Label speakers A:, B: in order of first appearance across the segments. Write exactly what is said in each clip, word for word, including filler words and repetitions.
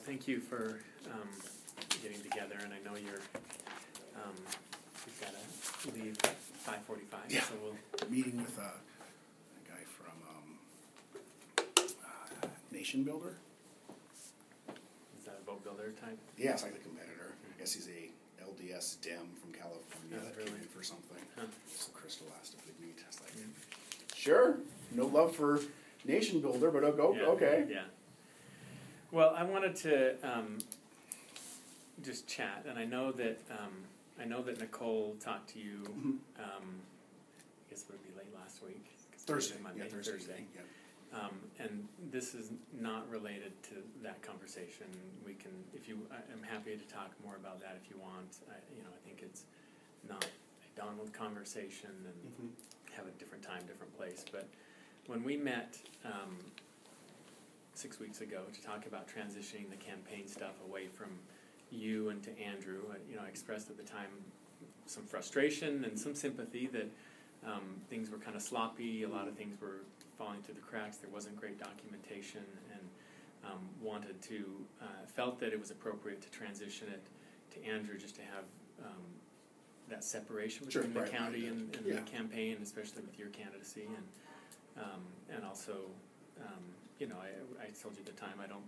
A: thank you for um, getting together, and I know you're, um, you've got to leave at five forty-five,
B: Yeah.
A: so we'll...
B: Meeting with uh, a guy from um, uh, Nation Builder.
A: Is that a boat builder type?
B: Yeah, it's like the competitor. I guess he's a L D S D E M from California
A: Oh,
B: that
A: really?
B: came in for something.
A: Huh.
B: So Crystal asked if we'd meet. I was like,
A: Mm.
B: sure. No love for Nation Builder, but oh,
A: Yeah,
B: okay.
A: Yeah. Well, I wanted to um, just chat, and I know that um, I know that Nicole talked to you.
B: Mhm.
A: Um, I guess it would be late last week. 'Cause
B: Thursday.
A: today's Monday,
B: Yeah, Thursday.
A: Thursday.
B: Yeah.
A: Um, and this is not related to that conversation. We can, if you, I- I'm happy to talk more about that if you want. I, you know, I think it's not a Donald conversation, and
B: Mhm.
A: have a different time, different place. But when we met um, six weeks ago to talk about transitioning the campaign stuff away from you and to Andrew, I, you know, I expressed at the time some frustration and some sympathy that um, things were kind of sloppy. A lot of things were falling through the cracks. There wasn't great documentation, and um, wanted to uh, felt that it was appropriate to transition it to Andrew, just to have um, that separation
B: Sure,
A: between the
B: right,
A: county
B: right,
A: and, and
B: yeah.
A: the campaign, especially with your candidacy, and um, and also, um, you know, I, I told you at the time, I don't.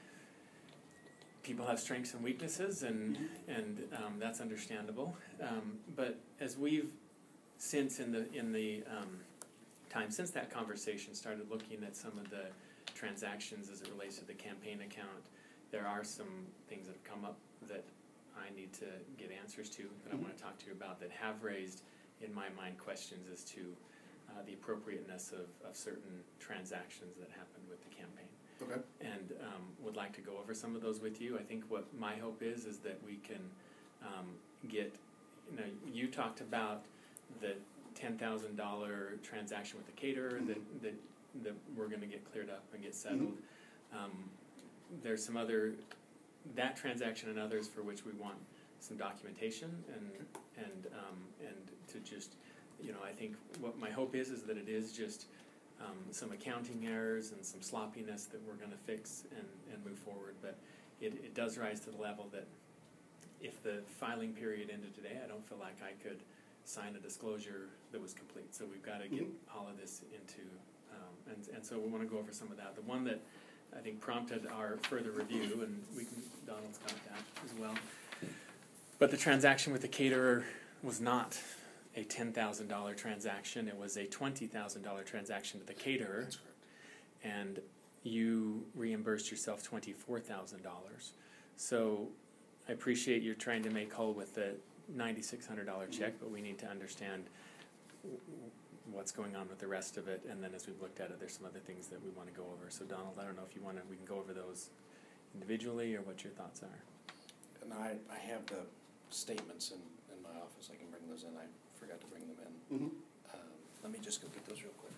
A: People have strengths and weaknesses, and and um, that's understandable. Um, but as we've since in the in the um, time since that conversation started looking at some of the transactions as it relates to the campaign account, there are some things that have come up that I need to get answers to, that I want to talk to you about, that have raised in my mind questions as to uh, the appropriateness of, of certain transactions that happened with the campaign.
B: Okay.
A: And um, would like to go over some of those with you. I think what my hope is is that we can um, get, you know, you talked about the ten thousand dollar transaction with the caterer,
B: Mhm.
A: that, that that we're going to get cleared up and get settled. Um, there's some other, that transaction and others for which we want some documentation, and and um, and to just, you know, I think what my hope is is that it is just um, some accounting errors and some sloppiness that we're going to fix and, and move forward. But it, it does rise to the level that if the filing period ended today, I don't feel like I could sign a disclosure that was complete. So we've got to get
B: Mhm.
A: all of this into, um, and and so we want to go over some of that. The one that I think prompted our further review, and we can, Donald's got that as well. But the transaction with the caterer was not a ten thousand dollar transaction. It was a twenty thousand dollar transaction with the caterer,
B: That's correct.
A: and you reimbursed yourself twenty-four thousand dollars. So I appreciate you're trying to make whole with the ninety-six hundred dollar check, but we need to understand w- w- what's going on with the rest of it. And then as we've looked at it, there's some other things that we want to go over. So Donald, I don't know if you want to, we can go over those individually or what your thoughts are.
C: And I, I have the statements in, in my office. I can bring those in. I forgot to bring them in.
B: Mm-hmm.
C: Um, let me just go get those real quick.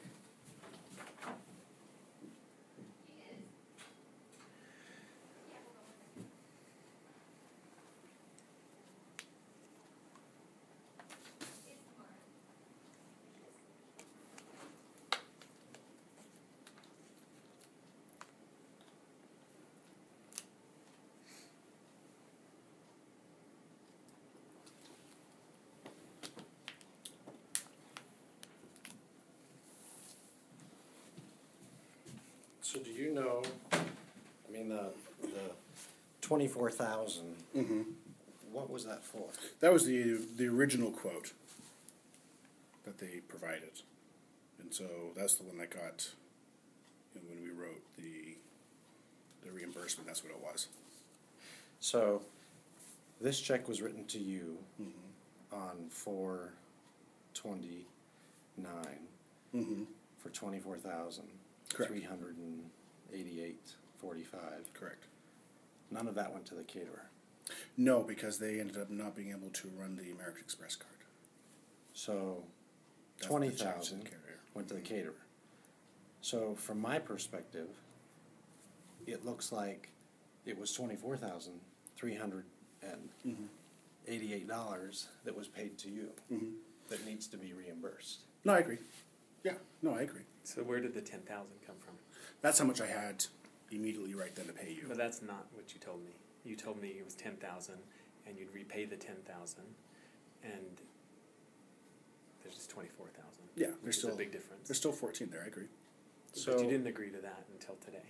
C: So do you know, I mean, the, the twenty-four thousand,
B: Mm-hmm.
C: what was that for?
B: That was the the original quote that they provided, and so that's the one that got, you know, when we wrote the the reimbursement. That's what it was.
C: So this check was written to you
B: Mm-hmm.
C: on four twenty-nine
B: Mm-hmm.
C: for twenty-four thousand
B: Correct.
C: three hundred and eighty-eight forty-five.
B: Correct.
C: None of that went to the caterer.
B: No, because they ended up not being able to run the American Express card.
C: So
B: That's
C: twenty
B: the check to the
C: thousand
B: carrier.
C: went to the caterer. So from my perspective, it looks like it was twenty-four thousand three hundred and
B: Mm-hmm.
C: eighty-eight dollars that was paid to you
B: Mm-hmm.
C: that needs to be reimbursed.
B: No, I agree. Yeah, no, I agree.
A: So where did the ten thousand come from?
B: That's how much I had immediately right then to pay you.
A: But that's not what you told me. You told me it was ten thousand, and you'd repay the ten thousand, and there's just twenty-four thousand.
B: Yeah,
A: Which
B: there's
A: is
B: still
A: a big difference.
B: There's still fourteen there. I agree.
A: But
C: So-
A: you didn't agree to that until today.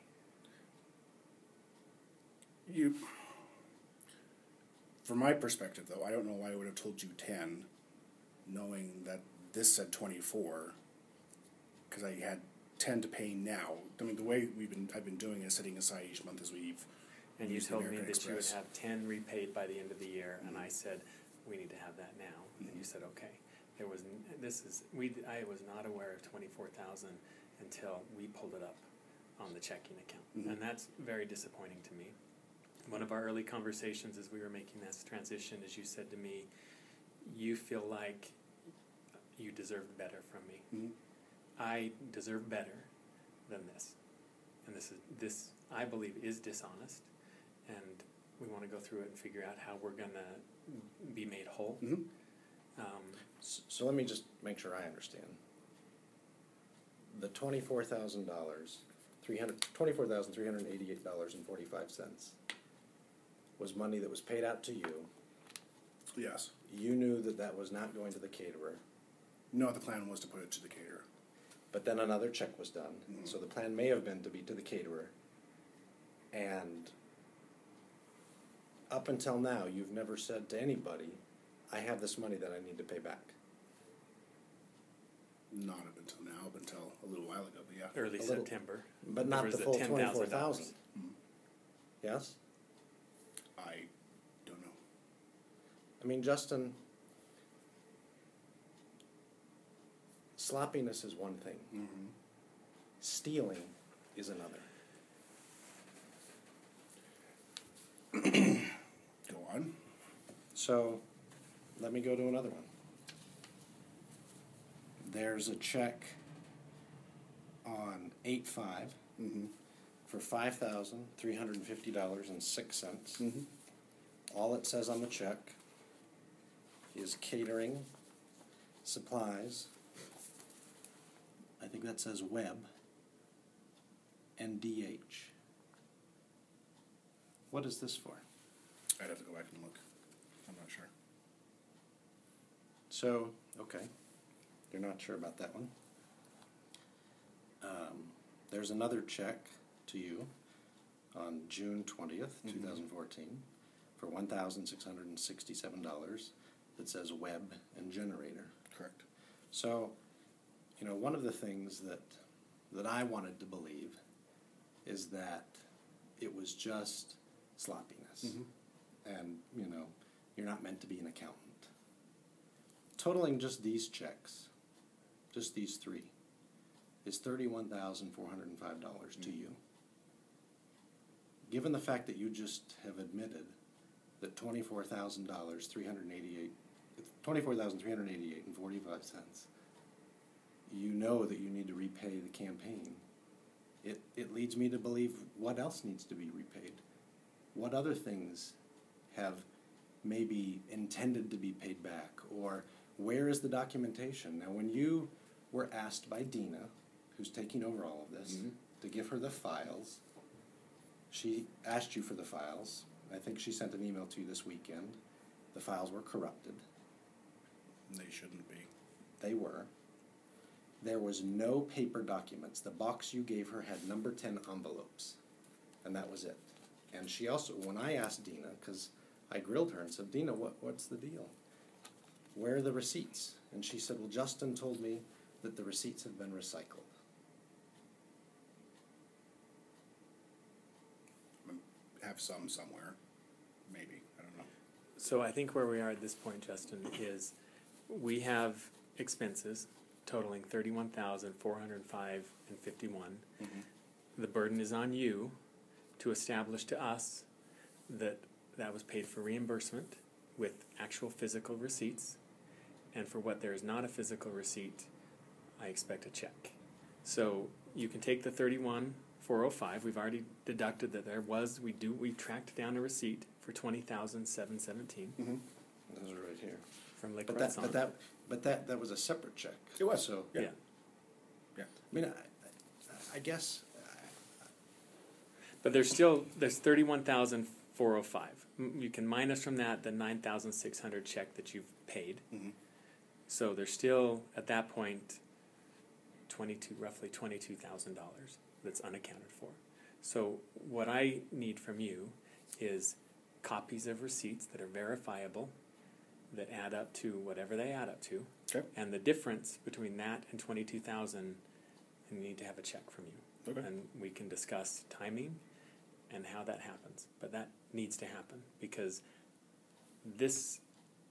B: You, from my perspective, though, I don't know why I would have told you ten, knowing that this said twenty-four, because I had ten to pay now. I mean, the way we've been, I've been doing is setting aside each month as we've.
A: And you
B: used the
A: told me
B: American
A: that you would
B: Express.
A: have ten repaid by the end of the year, and I said, we need to have that now. And you
B: Mhm.
A: said, okay. There was, n- this is, we, I was not aware of twenty-four thousand until we pulled it up on the checking account.
B: Mhm.
A: And that's very disappointing to me. One of our early conversations as we were making this transition is you said to me, you feel like you deserved better from me.
B: Mhm.
A: I deserve better than this. And this is, this, I believe, is dishonest. And we want to go through it and figure out how we're going to be made whole.
B: Mhm.
A: Um,
C: S- So let me just make sure I understand. The twenty-four thousand dollars, three hundred, twenty-four thousand three hundred eighty-eight dollars and forty-five cents was money that was paid out to you.
B: Yes.
C: You knew that that was not going to the caterer,
B: No, the plan was to put it to the caterer.
C: but then another check was done.
B: Mhm.
C: So the plan may have been to be to the caterer. And up until now, you've never said to anybody, I have this money that I need to pay back.
B: Not up until now, up until a little while ago, but yeah.
A: early
C: A little-
A: September.
C: But
A: There
C: not
A: was
C: the
A: a
C: full
A: ten thousand
C: twenty-four
A: dollars.
C: thousand.
B: Mhm.
C: Yes?
B: I don't know.
C: I mean, Justin, sloppiness is one thing.
B: Mm-hmm.
C: Stealing is another.
B: Go on.
C: So, let me go to another one. There's a check on eight five
B: Mm-hmm.
C: for five thousand three hundred and fifty dollars and six cents.
B: Mm-hmm.
C: All it says on the check is catering, supplies, I think that says web, and D H. What is this for?
B: I'd have to go back and look. I'm not sure.
C: So, okay, you're not sure about that one. Um, there's another check to you on June twentieth,
B: Mhm.
C: two thousand fourteen, for one thousand six hundred and sixty-seven dollars that says web and generator.
B: Correct.
C: So, you know, one of the things that that I wanted to believe is that it was just sloppiness,
B: Mm-hmm.
C: and you know, you're not meant to be an accountant. Totaling just these checks, just these three, is thirty-one thousand four hundred and five dollars to you. Given the fact that you just have admitted that twenty-four thousand dollars, three hundred eighty-eight, twenty-four thousand three hundred eighty-eight and forty-five cents, you know that you need to repay the campaign. It it leads me to believe what else needs to be repaid. What other things have maybe intended to be paid back, or where is the documentation? Now, when you were asked by Dina, who's taking over all of this,
B: Mhm.
C: to give her the files, she asked you for the files. I think she sent an email to you this weekend. The files were corrupted.
B: They shouldn't be.
C: They were. There was no paper documents. The box you gave her had number ten envelopes, and that was it. And she also, when I asked Dina, because I grilled her and said, Dina, what, what's the deal? Where are the receipts? And she said, well, Justin told me that the receipts have been recycled.
B: Have some somewhere. Maybe. I don't know.
A: So I think where we are at this point, Justin, is we have expenses totaling thirty-one thousand four hundred five and fifty-one.
B: Mm-hmm.
A: The burden is on you to establish to us that that was paid for reimbursement with actual physical receipts, and for what there is not a physical receipt, I expect a check. So you can take the thirty-one four oh five. We've already deducted that there was. We do. We tracked down a receipt for twenty thousand seven seventeen
B: Mm-hmm.
C: Those are right here.
A: from Lake
C: But that,
A: Retson.
C: but that, but that, that was a separate check.
B: It was.
C: So,
A: yeah.
B: Yeah.
C: I mean, I, I guess,
A: But there's still, there's thirty-one thousand four hundred five. You can minus from that the nine thousand six hundred check that you've paid.
B: Mhm.
A: So there's still, at that point, twenty-two, roughly twenty-two thousand dollars that's unaccounted for. So what I need from you is copies of receipts that are verifiable, that add up to whatever they add up to.
B: Okay.
A: And the difference between that and twenty-two thousand, I need to have a check from you.
B: Okay.
A: And we can discuss timing and how that happens. But that needs to happen because this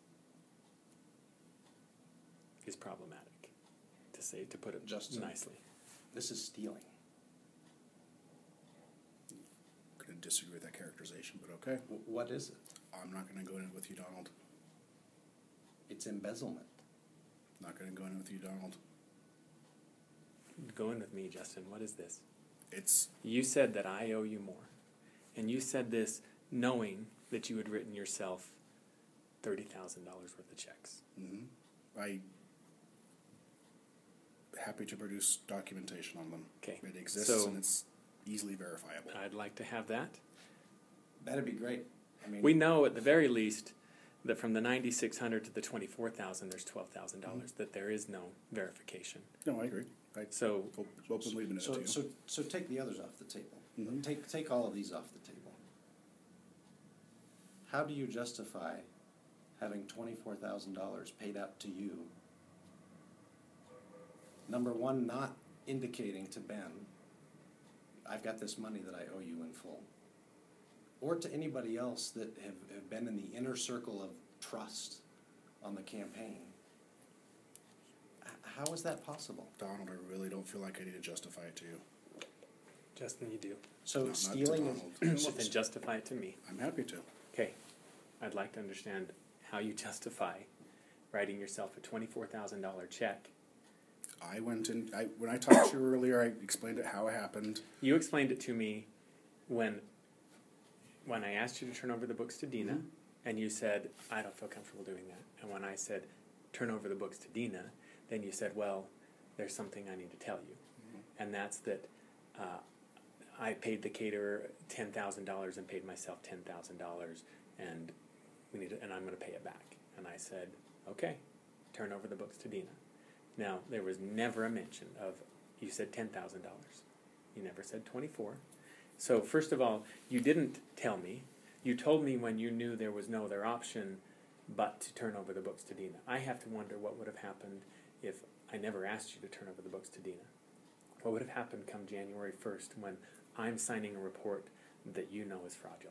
A: is problematic, to say, to put it
C: Justin.
A: nicely.
C: This is stealing.
B: Gonna disagree with that characterization, but okay.
C: W- what is it?
B: I'm not gonna go in with you, Donald.
C: It's embezzlement.
B: Not gonna go in with you, Donald.
A: Go in with me, Justin. What is this?
B: It's,
A: You said that I owe you more. And you said this knowing that you had written yourself thirty thousand dollars worth of checks.
B: mhm. I, happy to produce documentation on them.
A: Okay.
B: It exists
A: So-
B: and it's easily verifiable.
A: I'd like to have that.
C: That'd be great. I mean,
A: We know at the very least that from the ninety-six hundred to the twenty-four thousand, there's twelve thousand dollars, that there is no verification.
B: No, I agree. I
A: So,
B: op- openly admit it to
C: so,
B: you.
C: so, so take the others off the table.
B: Mhm.
C: Take, take all of these off the table. How do you justify having twenty-four thousand dollars paid out to you? Number one, not indicating to Ben, I've got this money that I owe you in full. Or to anybody else that have, have been in the inner circle of trust on the campaign. H- How is that possible?
B: Donald, I really don't feel like I need to justify it to you.
A: Justin, you do.
C: So
B: No, not to
C: stealing
B: Donald.
C: is.
A: Well, then justify it to me.
B: I'm happy to.
A: Okay. I'd like to understand how you justify writing yourself a twenty-four thousand dollars check.
B: I went in, I, when I talked to you earlier, I explained it, how it happened.
A: You explained it to me when when I asked you to turn over the books to Dina,
B: Mhm.
A: and you said, I don't feel comfortable doing that. And when I said, turn over the books to Dina, then you said, well, there's something I need to tell you.
B: Mm-hmm.
A: And that's that uh, I paid the caterer ten thousand dollars and paid myself ten thousand dollars, and we need to, and I'm going to pay it back. And I said, okay, turn over the books to Dina. Now, there was never a mention of, you said ten thousand dollars. You never said twenty-four. So first of all, you didn't tell me. You told me when you knew there was no other option but to turn over the books to Dina. I have to wonder what would have happened if I never asked you to turn over the books to Dina. What would have happened come January first when I'm signing a report that you know is fraudulent?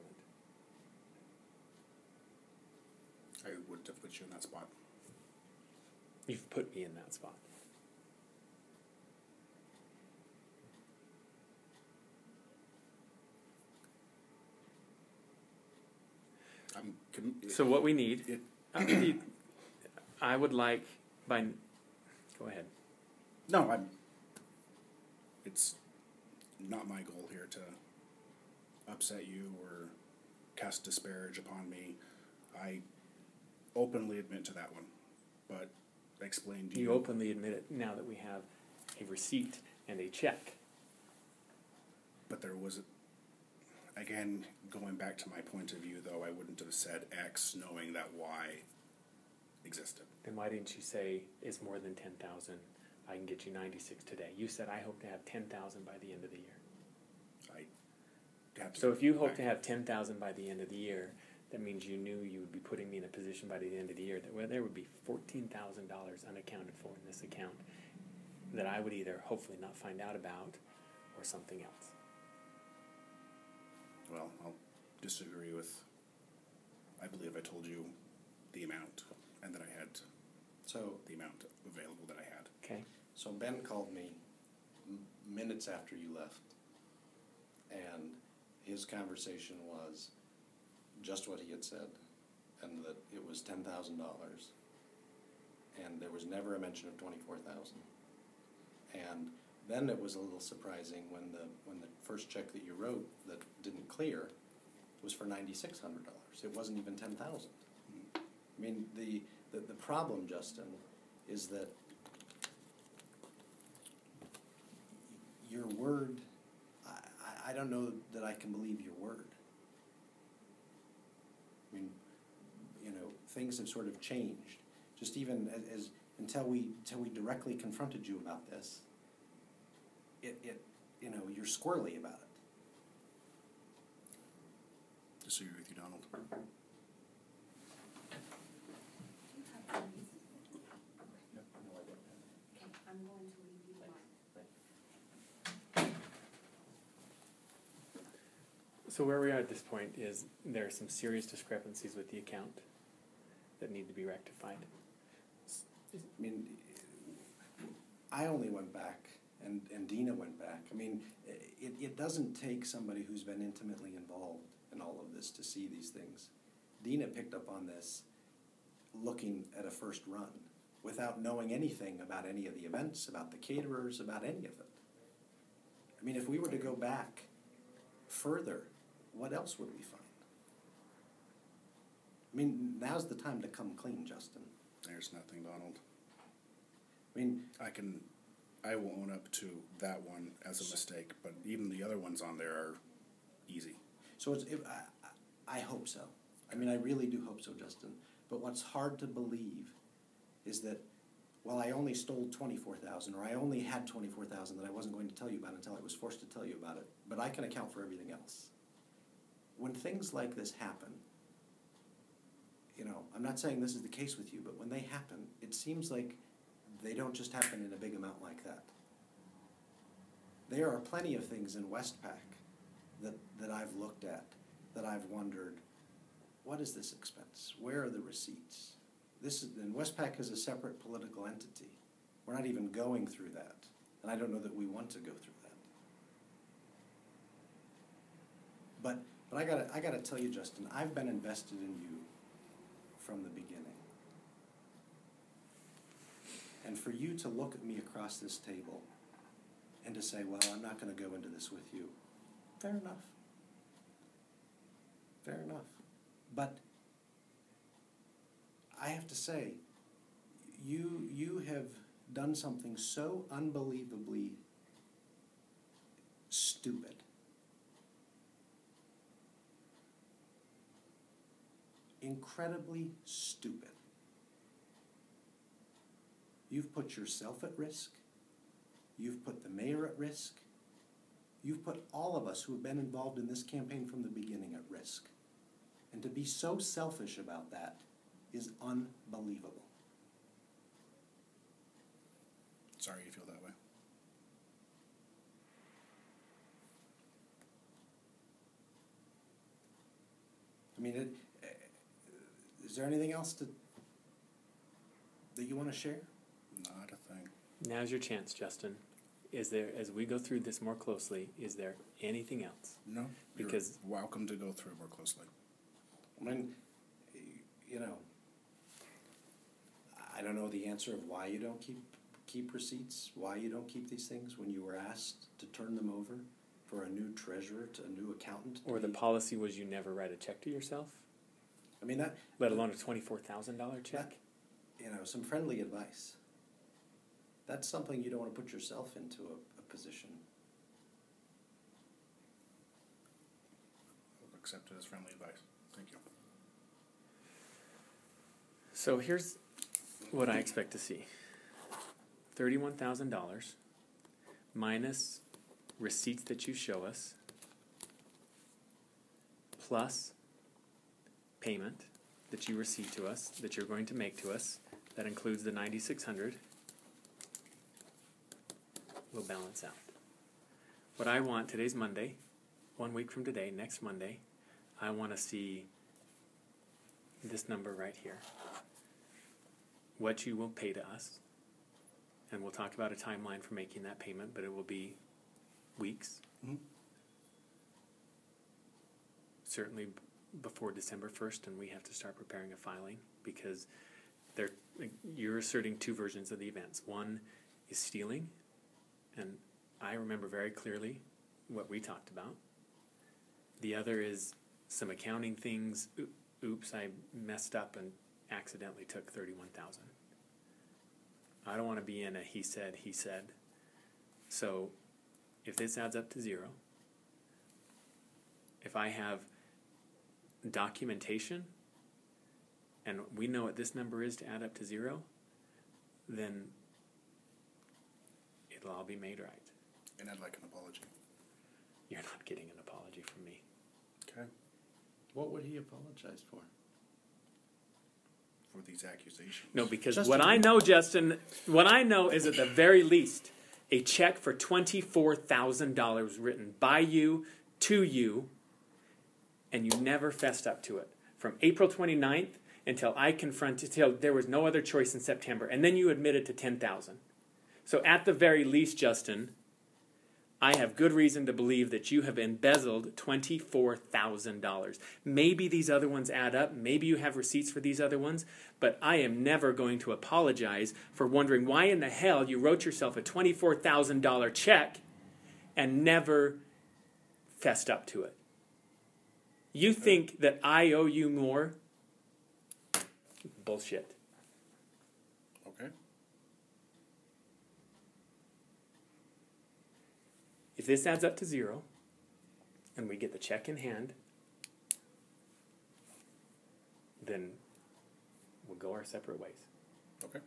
B: I wouldn't have put you in that spot.
A: You've put me in that spot.
B: I'm, con-
A: So what we need,
B: It-
A: I need- I would like by, go ahead.
B: no, I'm, it's not my goal here to upset you or cast disparage upon me. I openly admit to that one, but explain to you.
A: You openly admit it now that we have a receipt and a check.
B: But there was, again, going back to my point of view, though, I wouldn't have said X knowing that Y existed.
A: Then why didn't you say it's more than ten thousand? I can get you ninety-six today. You said I hope to have ten thousand by the end of the year.
B: I have to.
A: So if you hope
B: back-
A: to have ten thousand by the end of the year, that means you knew you would be putting me in a position by the end of the year that where there would be fourteen thousand dollars unaccounted for in this account that I would either hopefully not find out about or something else.
B: Well, I'll disagree with, I believe I told you the amount, and that I had
C: So,
B: the amount available that I had.
A: Okay?
C: so Ben called me m- minutes after you left, and his conversation was just what he had said, and that it was ten thousand dollars, and there was never a mention of twenty-four thousand. And then it was a little surprising when the when the first check that you wrote that didn't clear was for ninety-six hundred dollars. It wasn't even ten thousand. I mean, the, the the problem, Justin, is that your word, I, I, I don't know that I can believe your word. I mean, you know, things have sort of changed. Just even as, as until we until we directly confronted you about this, it, it you know, you're squirrely about it.
B: Disagree with you, Donald.
D: I'm going to leave you alone.
A: So where we are at this point is there are some serious discrepancies with the account that need to be rectified.
C: I mean, I only went back, and, and Dina went back. I mean, it, it doesn't take somebody who's been intimately involved in all of this to see these things. Dina picked up on this looking at a first run without knowing anything about any of the events, about the caterers, about any of it. I mean, if we were to go back further, what else would we find? I mean, now's the time to come clean, Justin.
B: There's nothing, Donald.
C: I mean,
B: I can, I will own up to that one as a mistake, but even the other ones on there are easy.
C: so it's, it, I, I hope so. I mean, I really do hope so, Justin. But what's hard to believe is that, well, I only stole twenty-four thousand, or I only had twenty-four thousand that I wasn't going to tell you about until I was forced to tell you about it, but I can account for everything else. When things like this happen, you know, I'm not saying this is the case with you, but when they happen, it seems like they don't just happen in a big amount like that. There are plenty of things in Westpac that, that I've looked at, that I've wondered, what is this expense? Where are the receipts? This is, and Westpac is a separate political entity. We're not even going through that, and I don't know that we want to go through that. But but I gotta I gotta tell you, Justin, I've been invested in you from the beginning. And for you to look at me across this table and to say, well, I'm not going to go into this with you, fair enough. Fair enough. But I have to say, you you have done something so unbelievably stupid. Incredibly stupid. You've put yourself at risk. You've put the mayor at risk. You've put all of us who have been involved in this campaign from the beginning at risk. And to be so selfish about that is unbelievable.
B: Sorry you feel that way.
C: I mean, it, uh, is there anything else to, that you want to share?
B: Not a thing.
A: Now's your chance, Justin. Is there, as we go through this more closely, is there anything else?
B: No, you're
A: Because-
B: welcome to go through it more closely.
C: I mean, you know, I don't know the answer of why you don't keep keep receipts, why you don't keep these things when you were asked to turn them over for a new treasurer, to a new accountant. to
A: Or the
C: be-
A: policy was you never write a check to yourself,
C: I mean, that,
A: let alone a twenty-four thousand dollars check?
C: you know, some friendly advice. That's something you don't want to put yourself into a, a position.
B: I'll accept it as friendly advice. Thank you.
A: So here's what I expect to see. Thirty-one thousand dollars minus receipts that you show us, plus payment that you receive to us, that you're going to make to us, that includes the ninety-six hundred, will balance out. What I want, today's Monday, one week from today, next Monday, I want to see this number right here. What you will pay to us, and we'll talk about a timeline for making that payment, but it will be weeks.
B: Mhm.
A: Certainly b- before December first, and we have to start preparing a filing, because they're, you're asserting two versions of the events. One is stealing, and I remember very clearly what we talked about. The other is some accounting things. O- Oops, I messed up and accidentally took thirty-one thousand. I don't want to be in a he said, he said. So if this adds up to zero, if I have documentation and we know what this number is to add up to zero, then it'll all be made right.
B: And I'd like an apology.
A: You're not getting an apology from me.
B: Okay.
C: What would he apologize for?
B: For these accusations.
A: No, because
C: Justin-
A: what I know, Justin, what I know is at the very least, a check for twenty-four thousand dollars written by you to you, and you never fessed up to it. From April twenty-ninth until I confronted, till there was no other choice in September, and then you admitted to ten thousand dollars. So at the very least, Justin, I have good reason to believe that you have embezzled twenty-four thousand dollars. Maybe these other ones add up. Maybe you have receipts for these other ones. But I am never going to apologize for wondering why in the hell you wrote yourself a twenty-four thousand dollars check and never fessed up to it. You think that I owe you more? Bullshit.
B: Okay.
A: If this adds up to zero, and we get the check in hand, then we'll go our separate ways.
B: Okay.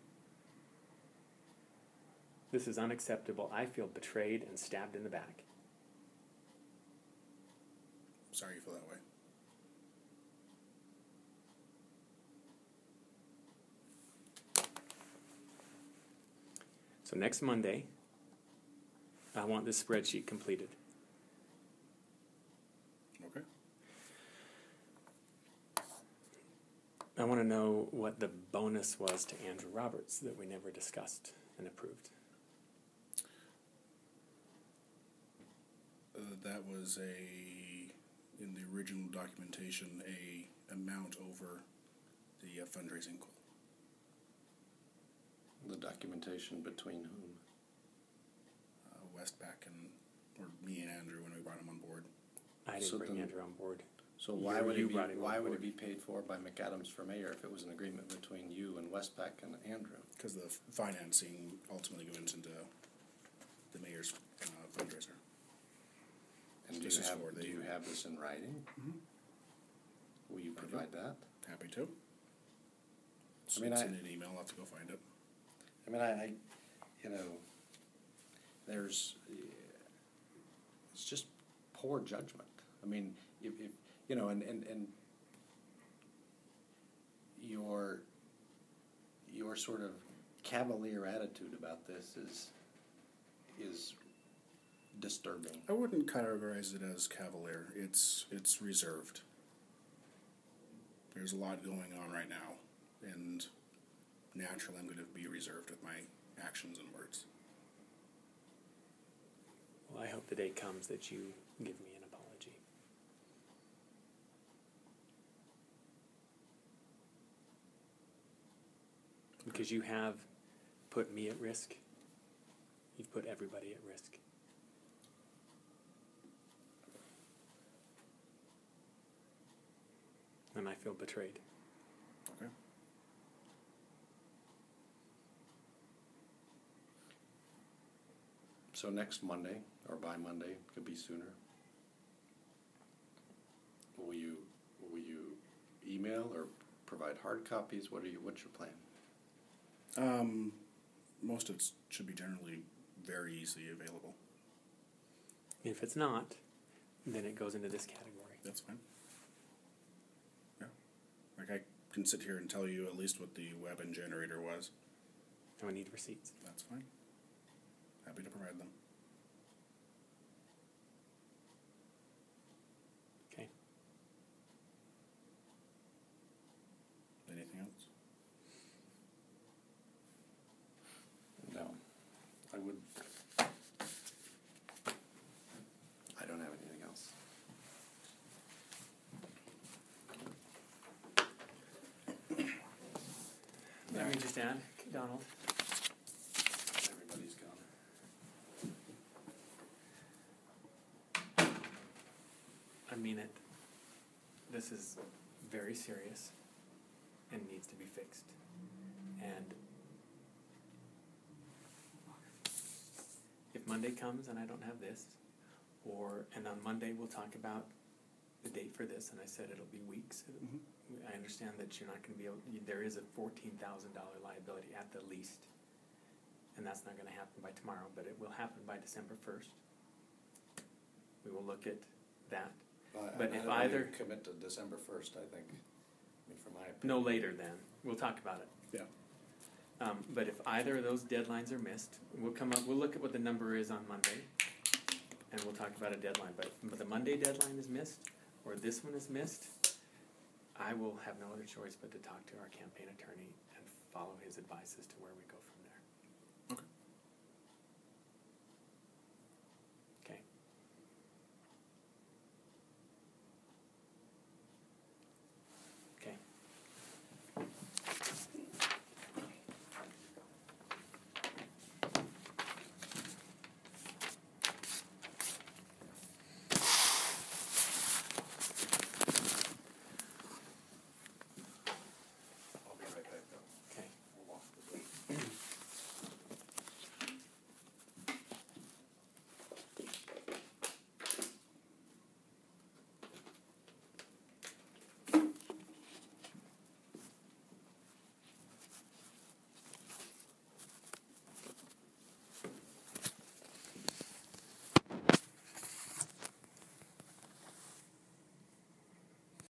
A: This is unacceptable. I feel betrayed and stabbed in the back.
B: Sorry you feel that way.
A: So next Monday, I want this spreadsheet completed.
B: Okay.
A: I want to know what the bonus was to Andrew Roberts that we never discussed and approved.
B: Uh, that was a, in the original documentation, a amount over the uh, fundraising goal.
C: The documentation between whom?
B: Uh, Westpac and, or me and Andrew when we brought him on board.
A: I didn't
C: So
A: bring
C: then-
A: Andrew on board.
C: So
A: You-
C: why would
A: you
C: it be,
A: brought him on
C: why would
A: board.
C: it be paid for by McAdams for mayor if it was an agreement between you and Westpac and Andrew?
B: Because the f- financing ultimately goes into the mayor's uh, fundraiser.
C: And do
B: This
C: you
B: is
C: have,
B: for the-
C: do you have this in writing? Will you
B: I do.
C: provide that?
B: Happy to.
C: I mean,
B: It's
C: I-
B: in an email. I'll have to go find it.
C: I mean, I, I, you know, there's, it's just poor judgment. I mean, if, if, you know, and, and, and your, your sort of cavalier attitude about this is, is disturbing.
B: I wouldn't categorize it as cavalier. It's it's reserved. There's a lot going on right now, and naturally, I'm going to be reserved with my actions and words.
A: Well, I hope the day comes that you give me an apology. Because you have put me at risk. You've put everybody at risk. And I feel betrayed.
B: Okay.
C: So next Monday, or by Monday, could be sooner. Will you, will you email or provide hard copies? What are you, what's your plan?
B: Um, most of it should be generally very easily available.
A: If it's not, then it goes into this category.
B: That's fine. Yeah. Like I can sit here and tell you at least what the web and generator was.
A: And we need receipts.
B: That's fine. Happy to provide them.
A: Okay.
B: Anything else?
C: No, I would, I don't have anything else.
A: Let me just add, Donald.
C: Everybody's gone.
A: I mean it. This is very serious and needs to be fixed. And if Monday comes and I don't have this, or and on Monday we'll talk about the date for this, and I said it'll be weeks.
B: Mhm.
A: I understand that you're not gonna be able, there is a fourteen thousand dollar liability at the least. And that's not gonna happen by tomorrow, but it will happen by December first. We will look at that,
E: Well,
A: But
E: I-
A: if
E: I don't
A: either-
E: even commit to December first, I think, I mean, for my opinion.
A: no later than, we'll talk about it.
B: Yeah.
A: Um, but if either of those deadlines are missed, we'll come up, we'll look at what the number is on Monday, and we'll talk about a deadline, but if the Monday deadline is missed, or this one is missed, I will have no other choice but to talk to our campaign attorney and follow his advice as to where we go from